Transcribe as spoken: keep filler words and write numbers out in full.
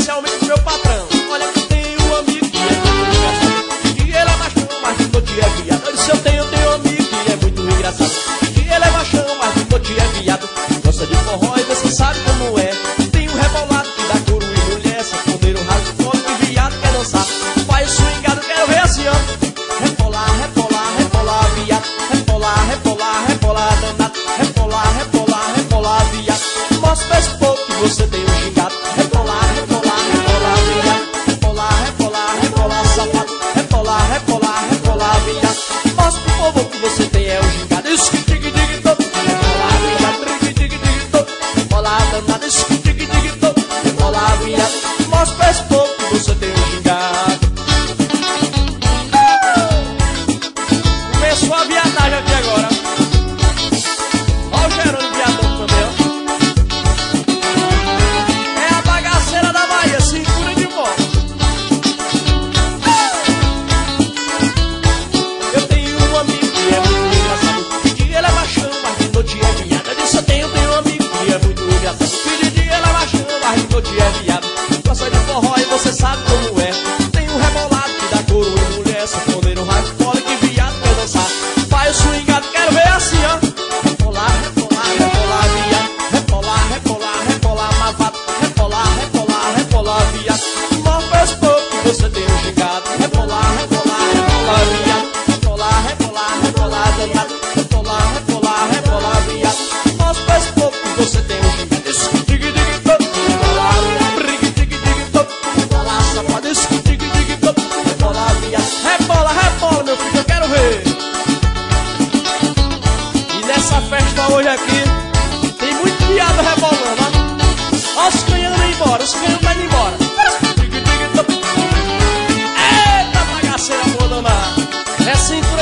especialmente pro meu patrão. Olha que eu tenho um amigo que é muito engraçado. E ele é machão, mas de noite é viado. Eu disse, eu tenho, eu tenho um amigo que é muito engraçado. E ele é machão, mas de noite é viado. Gosta de forró e você sabe como é. Tem um rebolado que dá couro e mulher. Sanfoneiro, rádio, fome que viado quer dançar. Faz o swingado, quero ver assim, ó. Rebolar, rebolar, rebolar, viado. Rebolar, rebolar, rebolar, danado. Rebolar, rebolar, rebolar, viado. Mostra esse povo que você tem um gingado. Rebolar, rebolar, rebolar, viado. Rebolar, rebolar, rebolar, safado. Rebolar, rebolar, rebolar, viado. Mostra pro povo que você tem é um gingado. Isso que digue, digue, todo. Rebolar, viado, digue, digue, digue, todo. Rebolar, danado. Isso que digue, digue, todo. Rebolar, viado. Mostra pra esse povo que você tem um gingado. Começou a viadagem aqui agora. Olha o Gerônimo viadão também, ó. É a bagaceira da Bahia, cintura de moto. Eu tenho um amigo que é muito engraçado. De dia ele é machão, mas de noite é viado. Eu disse, eu tenho, tenho um amigo que é muito engraçado. Que de dia ele é machão, mas de noite é viado. Gosta de forró e você sabe como é. Tem um rebolado que dá couro e mulher. Sanfoneiro, rádio, fora que viado quer dançar. Faz o swingado, quero ver assim, ó. Rebolar, rebolar, rebolar, viado. Rebolar, rebolar, rebolar, mavado. Rebolar, rebolar, rebolar, viado. Mostra esse povo que você tem um gingado. Rebolar, rebolar, rebolar, viado. Rebolar, rebolar, rebolar, danado. Rebolar, rebolar, rebolar, viado. Mostra esse povo que você tem um gingado. Isso que digue, digue, todo. Rebolar, brigue, digue, digue, todo. Rebolar, safado. Isso que digue, digue, todo. Rebolar, viado. Rebola, rebola, meu filho, eu quero ver. E nessa festa hoje aqui tem muito viado rebolando, ó. Ó os canhão indo embora, os canhão vai indo embora. Eita bagaceira boa danada. É cinco